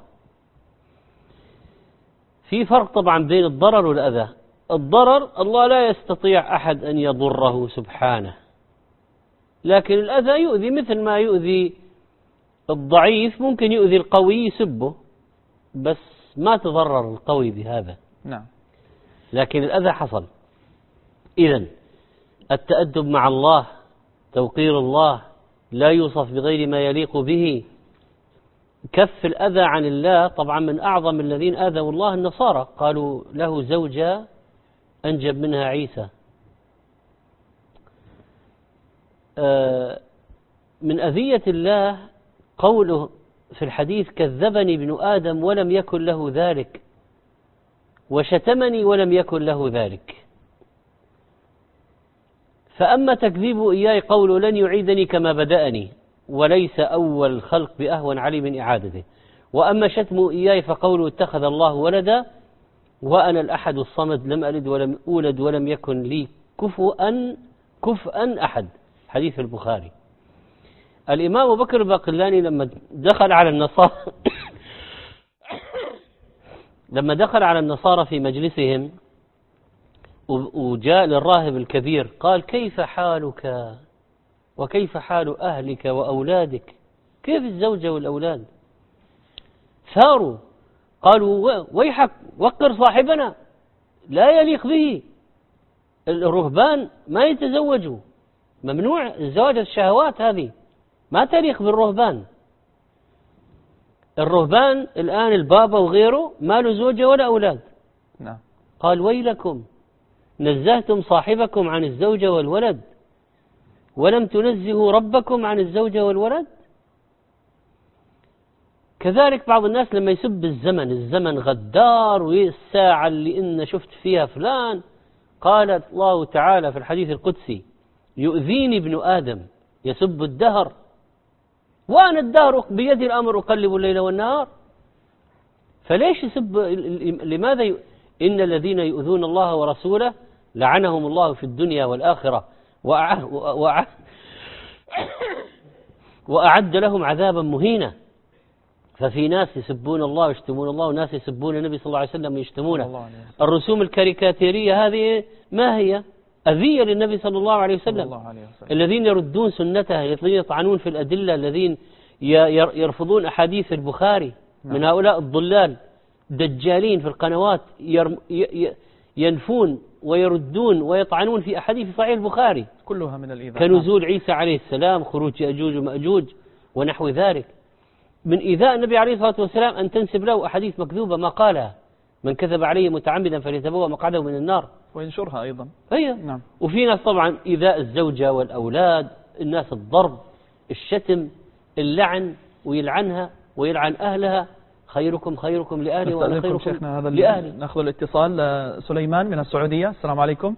في فرق طبعا بين الضرر والأذى. الضرر الله لا يستطيع أحد أن يضره سبحانه، لكن الأذى يؤذي، مثل ما يؤذي الضعيف ممكن يؤذي القوي يسبه، بس ما تضرر القوي بهذا. نعم. لكن الأذى حصل. إذن التأدب مع الله، توقير الله، لا يوصف بغير ما يليق به، كف الأذى عن الله. طبعا من أعظم الذين آذوا الله النصارى، قالوا له زوجة أنجب منها عيسى. من أذية الله قوله في الحديث كذبني ابن آدم ولم يكن له ذلك، وشتمني ولم يكن له ذلك. فأما تكذيب إياي قول لن يعيدني كما بدأني، وليس أول الخلق بأهون علي من إعادته. وأما شتم إياي فقوله اتخذ الله ولدا، وأنا الأحد الصمد لم ألد ولم أولد ولم يكن لي كفؤا كفؤا أحد، حديث البخاري. الإمام أبو بكر الباقلاني لما دخل على النصارى لما دخل على النصارى في مجلسهم وجاء للراهب الكبير قال كيف حالك وكيف حال أهلك وأولادك، كيف الزوجة والأولاد؟ ثاروا قالوا ويحك وقر صاحبنا، لا يليق به، الرهبان ما يتزوجوا، ممنوع الزواج، الشهوات هذه ما تليق بالرهبان. الرهبان الآن البابا وغيره ما له زوجة ولا أولاد. نعم. قال ويلكم نزهتم صاحبكم عن الزوجة والولد ولم تنزهوا ربكم عن الزوجة والولد. كذلك بعض الناس لما يسب الزمن، الزمن غدار، والساعة اللي إن شفت فيها فلان، قال الله تعالى في الحديث القدسي يؤذيني ابن آدم يسب الدهر وأنا الدهر بيدي الأمر أقلب الليل والنهار. فليش يسب؟ لماذا ي... إن الذين يؤذون الله ورسوله لعنهم الله في الدنيا والآخرة وأع... وأع... وأعد لهم عذابا مهينا. ففي ناس يسبون الله ويشتمون الله، وناس يسبون النبي صلى الله عليه وسلم ويشتمونه. الرسوم الكاريكاتيرية هذه ما هي؟ أذية للنبي صلى الله عليه وسلم. الله عليه وسلم. الذين يردون سنته، الذين يطعنون في الأدلة، الذين يرفضون أحاديث البخاري. نعم. من هؤلاء الضلال دجالين في القنوات ينفون ويردون ويطعنون في أحاديث صحيح البخاري كلها من الإيذاء، كنزول عيسى عليه السلام، خروج يأجوج ومأجوج ونحو ذلك. من إيذاء النبي عليه الصلاة والسلام أن تنسب له أحاديث مكذوبة ما قالها، من كذب عليه متعمدا فليتبوأ مقعده من النار، وينشرها أيضا. أيه. نعم. وفي ناس طبعا إيذاء الزوجة والأولاد، الناس الضرب، الشتم، اللعن، ويلعنها ويلعن أهلها، خيركم خيركم لأهلي وأنا نستأذنكم خيركم شيخنا هذا لأهلي. نأخذ الاتصال. سليمان من السعودية، السلام عليكم.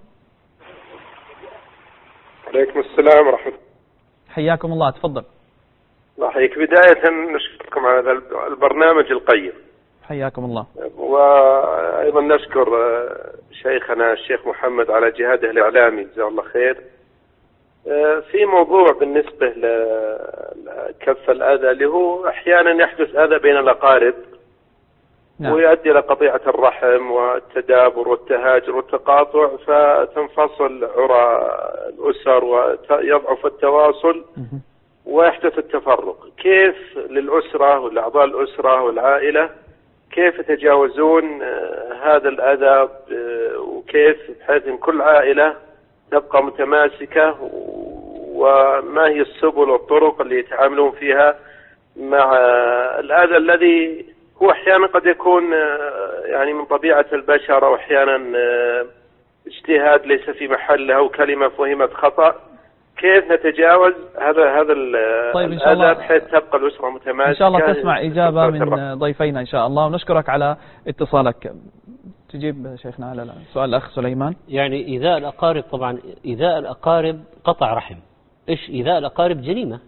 عليكم السلام ورحمة الله. حياكم الله، تفضل. الله يحييك. بداية نشكركم على هذا البرنامج القيم. حياكم الله. وأيضا نشكر شيخنا الشيخ محمد على جهاده الإعلامي، جزاه الله خير. في موضوع بالنسبة لكف الأذى اللي هو أحيانا يحدث أذى بين الأقارب، نعم. ويؤدي إلى قطيعة الرحم والتدابر والتهاجر والتقاطع، فتنفصل عرى الأسر ويضعف التواصل ويحدث التفرق. كيف للأسرة ولأعضاء الأسرة والعائلة كيف يتجاوزون هذا الأذى، وكيف بحيث أن كل عائلة تبقى متماسكة، وما هي السبل والطرق اللي يتعاملون فيها مع الأذى الذي هو أحيانا قد يكون يعني من طبيعة البشر، أو أحيانا اجتهاد ليس في محله أو كلمة فهمت خطأ. كيف نتجاوز هذا هذا طيب إن شاء الله بحيث تبقى الأسرة متماسكة؟ إن شاء الله تسمع إجابة من ضيفينا إن شاء الله، ونشكرك على اتصالك. تجيب شيخنا على سؤال الأخ سليمان. يعني إيذاء الأقارب، طبعا إيذاء الأقارب قطع رحم. إيش إيذاء الأقارب؟ جريمة.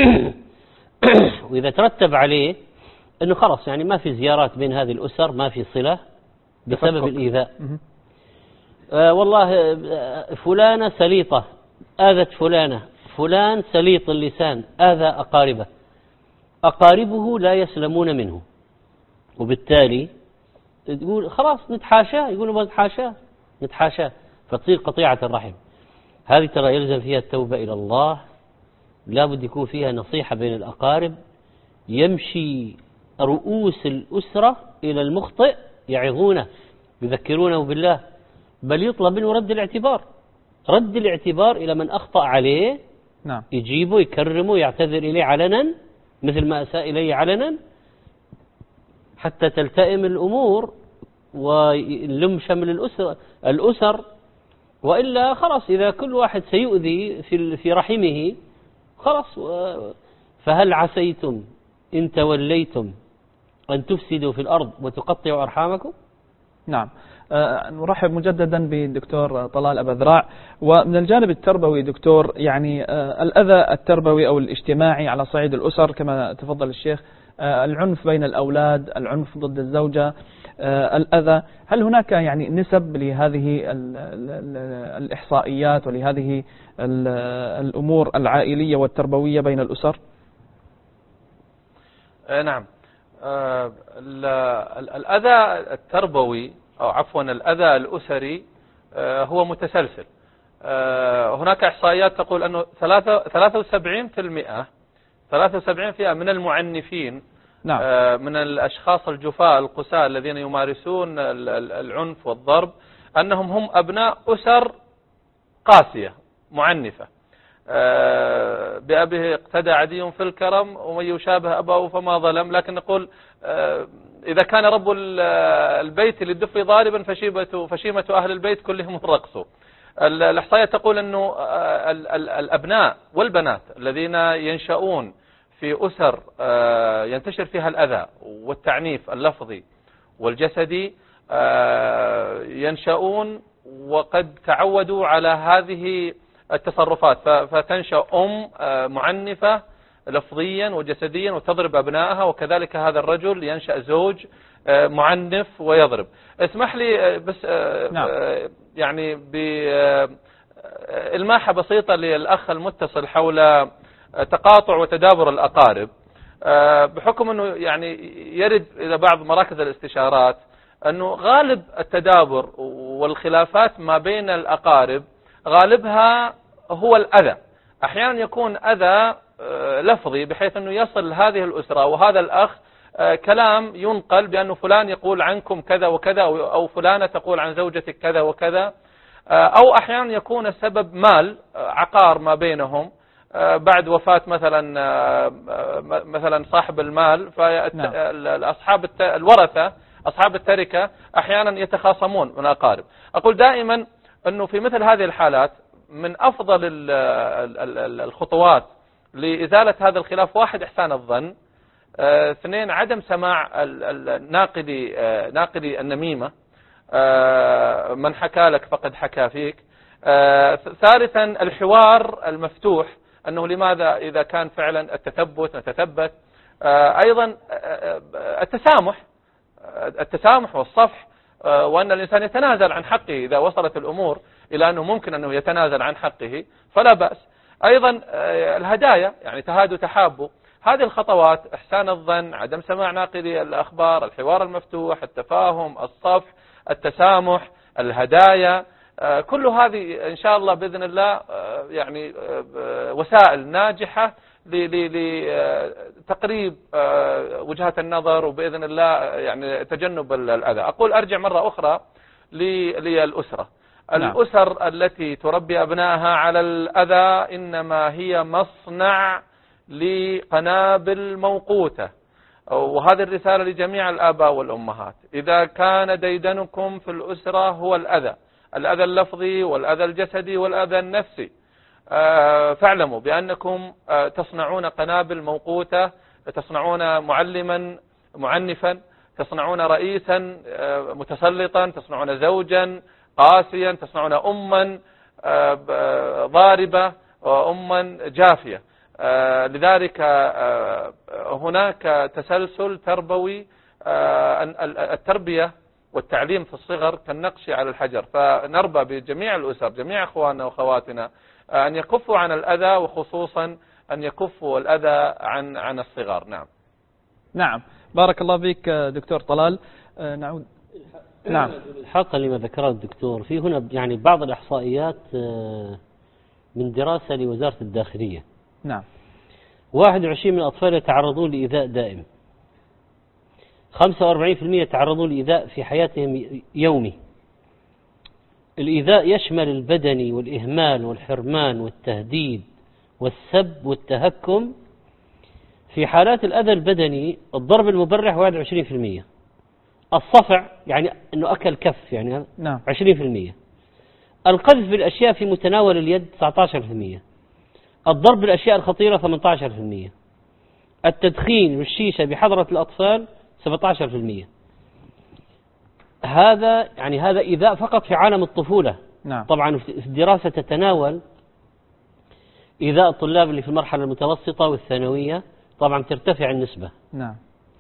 وإذا ترتب عليه أنه خلاص يعني ما في زيارات بين هذه الأسر، ما في صلة بسبب الإيذاء. آه والله فلانة سليطة آذت فلانة، فلان سليط اللسان آذى أقاربه، أقاربه لا يسلمون منه، وبالتالي تقول خلاص نتحاشاه، يقولوا نتحاشاه نتحاشاه فتصير قطيعة الرحم. هذه ترى يلزم فيها التوبة إلى الله، لا بد يكون فيها نصيحة بين الأقارب، يمشي رؤوس الأسرة إلى المخطئ يعظونه يذكرونه بالله، بل يطلب منه رد الاعتبار، رد الاعتبار إلى من أخطأ عليه. نعم. يجيبه يكرمه يعتذر إليه علنا مثل ما أساء إليه علنا، حتى تلتئم الأمور ويلم شمل الأسر الأسر وإلا خلاص إذا كل واحد سيؤذي في في رحمه خلاص. فهل عسيتم إن توليتم أن تفسدوا في الأرض وتقطعوا أرحامكم؟ نعم. أه نرحب مجددا بالدكتور طلال أبذراع. ومن الجانب التربوي دكتور، يعني أه الأذى التربوي أو الاجتماعي على صعيد الأسر كما تفضل الشيخ، أه العنف بين الأولاد، العنف ضد الزوجة، أه الأذى، هل هناك يعني نسب لهذه ال ال الإحصائيات ولهذه الأمور العائلية والتربوية بين الأسر؟ نعم. أه الأذى التربوي أو عفوا الأذى الأسري أه هو متسلسل. أه هناك إحصائيات تقول أنه ثلاثة وسبعين بالمئة ثلاثة وسبعين بالمئة من المعنفين، نعم. أه من الأشخاص الجفاء القساة الذين يمارسون العنف والضرب أنهم هم أبناء أسر قاسية معنفة. أه بأبيه اقتدى عدي في الكرم ومن يشابه أباه فما ظلم، لكن نقول أه إذا كان رب البيت للدف ضاربا فشيمة فشيمة أهل البيت كلهم الرقص. الإحصائية تقول أنه الأبناء والبنات الذين ينشؤون في أسر أه ينتشر فيها الأذى والتعنيف اللفظي والجسدي أه ينشؤون وقد تعودوا على هذه التصرفات، فتنشأ أم معنفة لفظيا وجسديا وتضرب أبنائها، وكذلك هذا الرجل ينشأ زوج معنف ويضرب. اسمح لي بس نعم. يعني بإلماحة بسيطة للأخ المتصل حول تقاطع وتدابر الأقارب، بحكم أنه يعني يرد إلى بعض مراكز الاستشارات أنه غالب التدابر والخلافات ما بين الأقارب غالبها هو الأذى. أحيانا يكون أذى لفظي بحيث أنه يصل هذه الأسرة وهذا الأخ كلام ينقل بأنه فلان يقول عنكم كذا وكذا، أو فلانة تقول عن زوجتك كذا وكذا، أو أحيانا يكون السبب مال عقار ما بينهم بعد وفاة مثلا مثلا صاحب المال، فأصحاب الورثة أصحاب التركة أحيانا يتخاصمون من الأقارب. أقول دائما أنه في مثل هذه الحالات من أفضل الخطوات لإزالة هذا الخلاف، واحد إحسان الظن، آه، اثنين عدم سماع الناقدي آه، ناقدي النميمة، آه، من حكى لك فقد حكى فيك. آه، ثالثا الحوار المفتوح، أنه لماذا إذا كان فعلا التثبت نتثبت. آه، أيضا آه، التسامح التسامح والصفح، آه، وأن الإنسان يتنازل عن حقه إذا وصلت الأمور إلى أنه ممكن أنه يتنازل عن حقه فلا بأس. أيضا آه، الهدايا، يعني تهادوا تحابوا. هذه الخطوات: إحسان الظن، عدم سماع ناقدي الأخبار، الحوار المفتوح، التفاهم، الصفح، التسامح، الهدايا، آه، كل هذه إن شاء الله بإذن الله آه، يعني آه، وسائل ناجحة لتقريب وجهات النظر، وبإذن الله يعني تجنب الأذى. أقول أرجع مرة أخرى للأسرة. الأسر التي تربي أبنائها على الأذى إنما هي مصنع لقنابل موقوتة. وهذه الرسالة لجميع الآباء والأمهات: إذا كان ديدنكم في الأسرة هو الأذى، الأذى اللفظي والأذى الجسدي والأذى النفسي، فاعلموا بأنكم تصنعون قنابل موقوتة، تصنعون معلما معنفا، تصنعون رئيسا متسلطا، تصنعون زوجا قاسيا، تصنعون أما ضاربة وأما جافية. لذلك هناك تسلسل تربوي. التربية والتعليم في الصغر كالنقش على الحجر، فنربى بجميع الأسر، جميع أخواننا وأخواتنا أن يكفوا عن الأذى، وخصوصا أن يكفوا الأذى عن عن الصغار. نعم. نعم، بارك الله فيك دكتور طلال. نعود. نعم. الحق لما ذكره الدكتور، في هنا يعني بعض الإحصائيات من دراسة لوزارة الداخلية. نعم. واحد وعشرين من الأطفال يتعرضون لإيذاء دائم، خمسة وأربعين بالمئة يتعرضون لإيذاء في حياتهم يومي. الإيذاء يشمل البدني والإهمال والحرمان والتهديد والسب والتهكم. في حالات الأذى البدني الضرب المبرح واحد وعشرين بالمئة، الصفع يعني أنه أكل كف يعني نعم. عشرين بالمئة، القذف بالأشياء في متناول اليد تسعة عشر بالمئة، الضرب بالأشياء الخطيرة ثمانية عشر بالمئة، التدخين والشيشة بحضرة الأطفال سبعة عشر بالمئة. هذا يعني هذا إيذاء فقط في عالم الطفولة. نعم. طبعا الدراسة تتناول إيذاء الطلاب اللي في المرحلة المتوسطة والثانوية، طبعا ترتفع النسبة. نعم.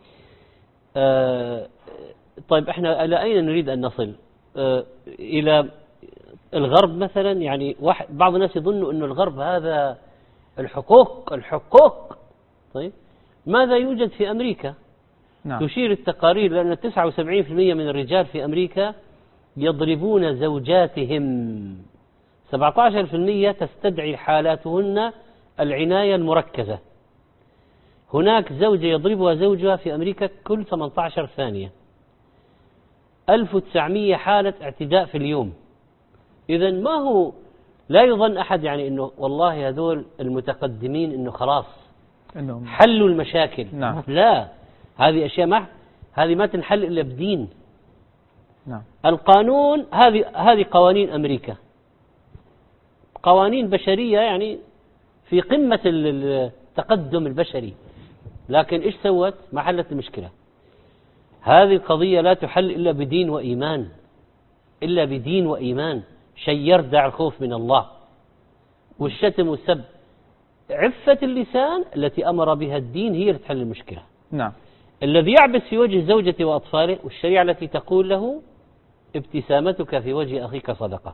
آه طيب احنا إلى أين نريد أن نصل؟ آه إلى الغرب مثلا. يعني واحد بعض الناس يظنوا أن الغرب هذا الحقوق الحقوق طيب ماذا يوجد في أمريكا؟ نعم. تشير التقارير لأن تسعة وسبعين بالمئة من الرجال في أمريكا يضربون زوجاتهم، سبعة عشر بالمئة تستدعي حالاتهن العناية المركزة. هناك زوجة يضربها زوجها في أمريكا كل ثمانية عشر ثانية، ألف وتسعمئة حالة اعتداء في اليوم. إذن ما هو لا يظن أحد يعني أنه والله هذول المتقدمين أنه خلاص إنهم حلوا المشاكل. نعم. لا، هذه أشياء ما هذه ما تنحل إلا بدين. نعم. القانون هذه هذه قوانين أمريكا، قوانين بشرية يعني في قمة التقدم البشري، لكن إيش سوت؟ ما حلت المشكلة. هذه القضية لا تحل إلا بدين وإيمان، إلا بدين وإيمان. شيء يردع الخوف من الله، والشتم والسب. عفة اللسان التي أمر بها الدين هي اللي تحل المشكلة. نعم. الذي يعبث في وجه زوجته وأطفاله، والشريعة التي تقول له ابتسامتك في وجه أخيك صدقة.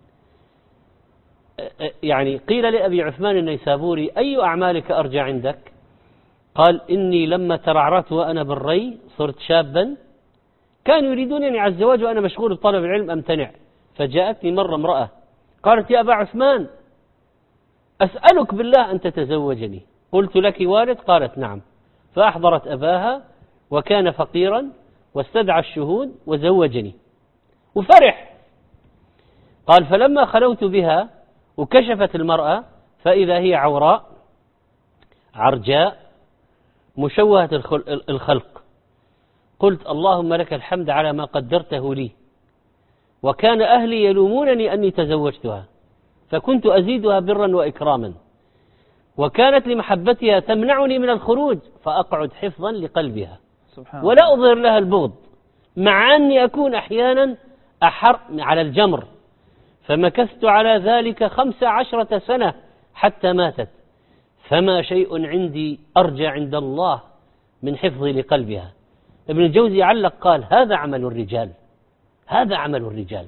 يعني قيل لأبي عثمان النيسابوري: أي أعمالك أرجى عندك؟ قال: إني لما ترعرت وأنا بالري صرت شابا، كانوا يريدونني على الزواج وأنا مشغول بطلب العلم أمتنع، فجاءتني مرة امرأة قالت: يا أبا عثمان أسألك بالله أن تتزوجني. قلت: لك والد؟ قالت: نعم. فأحضرت أباها وكان فقيرا واستدعى الشهود وزوجني وفرح. قال: فلما خلوت بها وكشفت المرأة فإذا هي عوراء عرجاء مشوهة الخلق. قلت: اللهم لك الحمد على ما قدرته لي، وكان أهلي يلومونني أني تزوجتها، فكنت أزيدها برا وإكراما. وكانت لمحبتها تمنعني من الخروج فأقعد حفظا لقلبها سبحان ولا أظهر لها البغض، مع أني أكون أحيانا أحر على الجمر. فمكثت على ذلك خمس عشرة سنة حتى ماتت، فما شيء عندي أرجى عند الله من حفظي لقلبها. ابن الجوزي علق قال: هذا عمل الرجال، هذا عمل الرجال.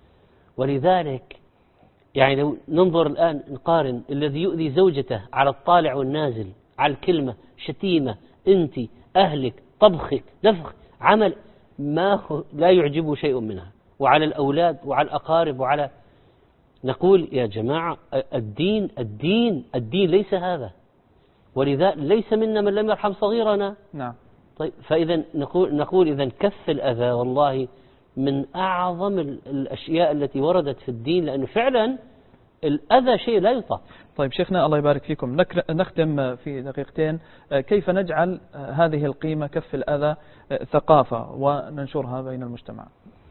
ولذلك يعني لو ننظر الآن نقارن الذي يؤذي زوجته على الطالع والنازل، على الكلمة، شتيمة، أنت، أهلك، طبخك، نفخ، عمل ما لا يعجبه شيء منها، وعلى الأولاد وعلى الأقارب وعلى، نقول يا جماعة الدين الدين الدين ليس هذا. ولذا ليس منا من لم يرحم صغيرنا. نعم. طيب فإذا نقول نقول إذا كف الأذى والله من أعظم الأشياء التي وردت في الدين، لأنه فعلا الأذى شيء لا يطاق. طيب شيخنا الله يبارك فيكم، نختم في دقيقتين، كيف نجعل هذه القيمة كف الأذى ثقافة وننشرها بين المجتمع؟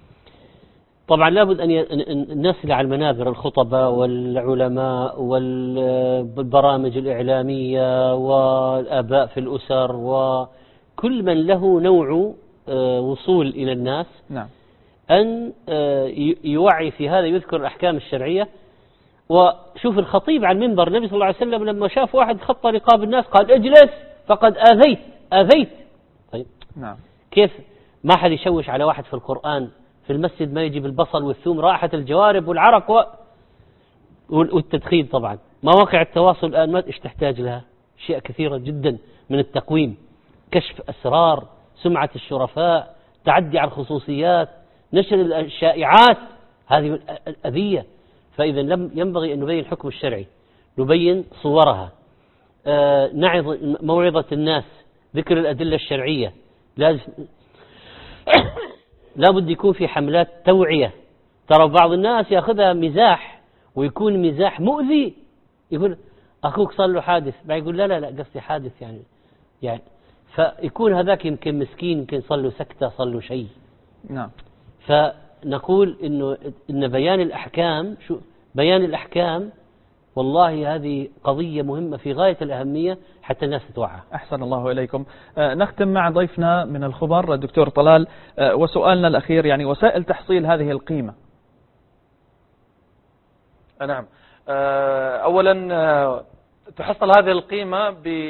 طبعا لابد أن الناس على المنابر، الخطباء والعلماء والبرامج الإعلامية والآباء في الأسر وكل من له نوع وصول إلى الناس، نعم، أن يوعي في هذا، يذكر الأحكام الشرعية. وشوف الخطيب على المنبر، النبي صلى الله عليه وسلم لما شاف واحد خط رقاب الناس قال: اجلس فقد آذيت آذيت. طيب نعم، كيف ما حد يشوش على واحد في القرآن في المسجد ما يجيب البصل والثوم، رائحة الجوارب والعرق و... والتدخين. طبعا مواقع التواصل الآن ما إيش تحتاج لها؟ أشياء كثيرة جدا من التقويم، كشف أسرار، سمعة الشرفاء، تعدي على الخصوصيات، نشر الشائعات، هذه الأذية. فإذا لم ينبغي أن نبين الحكم الشرعي، نبين صورها، آه نعظ موعظة الناس، ذكر الأدلة الشرعية. لازم لابد يكون في حملات توعية. ترى بعض الناس يأخذها مزاح ويكون مزاح مؤذي، يقول أخوك صار له حادث، بعد يقول لا لا لا قصدي حادث يعني يعني فيكون هذاك يمكن مسكين، يمكن صار له سكتة، صار له شيء. نعم. فنقول إنه إن بيان الأحكام، شو بيان الأحكام، والله هذه قضية مهمة في غاية الأهمية حتى الناس تتوعى. أحسن الله إليكم. آه نختم مع ضيفنا من الخبر الدكتور طلال، آه وسؤالنا الأخير يعني وسائل تحصيل هذه القيمة. نعم. آه أولا آه تحصل هذه القيمة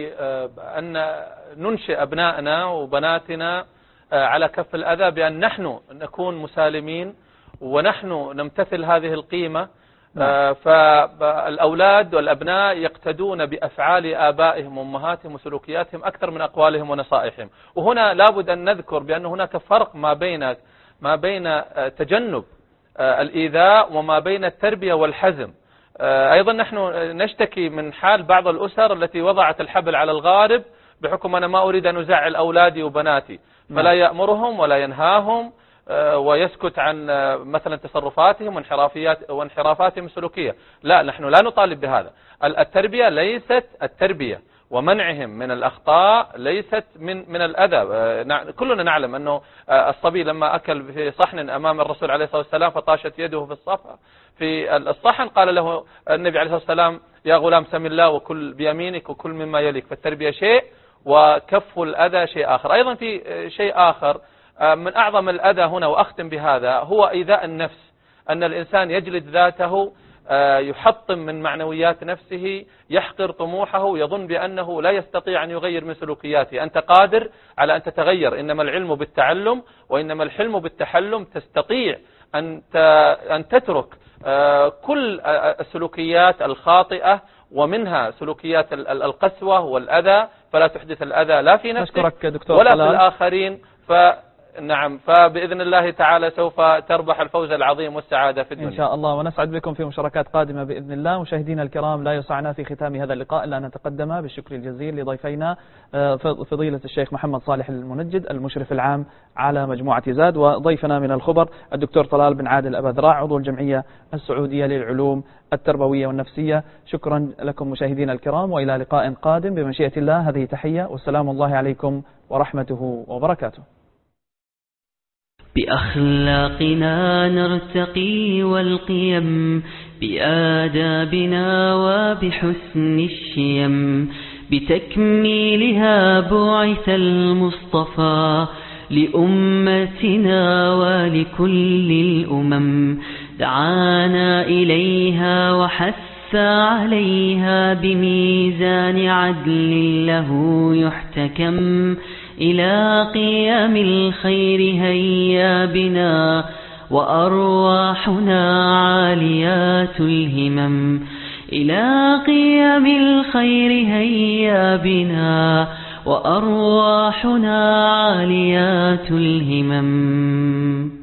بأن ننشئ أبنائنا وبناتنا آه على كف الأذى، بأن نحن نكون مسالمين ونحن نمتثل هذه القيمة. آه فالأولاد والأبناء يقتدون بأفعال آبائهم وأمهاتهم وسلوكياتهم أكثر من أقوالهم ونصائحهم. وهنا لابد أن نذكر بأن هناك فرق ما بين ما بين آه تجنب آه الإيذاء وما بين التربية والحزم. آه أيضا نحن نشتكي من حال بعض الأسر التي وضعت الحبل على الغارب بحكم أنا ما أريد أن أزعل أولادي وبناتي، فلا يأمرهم ولا ينهاهم ويسكت عن مثلا تصرفاتهم وانحرافيات وانحرافاتهم السلوكية. لا، نحن لا نطالب بهذا. التربية ليست التربية ومنعهم من الأخطاء ليست من من الأذى. كلنا نعلم أنه الصبي لما أكل في صحن أمام الرسول عليه الصلاة والسلام فطاشت يده في الصفحة في الصحن، قال له النبي عليه الصلاة والسلام: يا غلام سم الله وكل بيمينك وكل مما يليك. فالتربية شيء وكف الأذى شيء آخر. أيضا في شيء آخر من أعظم الأذى هنا، وأختم بهذا، هو إيذاء النفس. أن الإنسان يجلد ذاته، يحطم من معنويات نفسه، يحقر طموحه، يظن بأنه لا يستطيع أن يغير من سلوكياته. أنت قادر على أن تتغير، إنما العلم بالتعلم وإنما الحلم بالتحلم. تستطيع أن أن تترك كل السلوكيات الخاطئة ومنها سلوكيات القسوة والأذى، فلا تحدث الأذى لا في نفسك ولا في الآخرين. ف نعم، فبإذن الله تعالى سوف تربح الفوز العظيم والسعادة في الدنيا إن شاء الله، ونسعد بكم في مشاركات قادمة بإذن الله. مشاهدينا الكرام، لا يسعنا في ختام هذا اللقاء إلا أن نتقدم بالشكر الجزيل لضيفينا فضيلة الشيخ محمد صالح المنجد المشرف العام على مجموعة زاد، وضيفنا من الخبر الدكتور طلال بن عادل أباذراع عضو الجمعية السعودية للعلوم التربوية والنفسية. شكرا لكم مشاهدينا الكرام، وإلى لقاء قادم بمشيئة الله. هذه تحية والسلام الله عليكم ورحمته وبركاته. بأخلاقنا نرتقي والقيم بآدابنا وبحسن الشيم، بتكميلها بعث المصطفى لأمتنا ولكل الأمم، دعانا إليها وحث عليها بميزان عدل له يحتكم، إلى قيام الخير هيا بنا وأرواحنا عاليات الهمم، إلى قيام الخير هيا بنا وأرواحنا عاليات الهمم.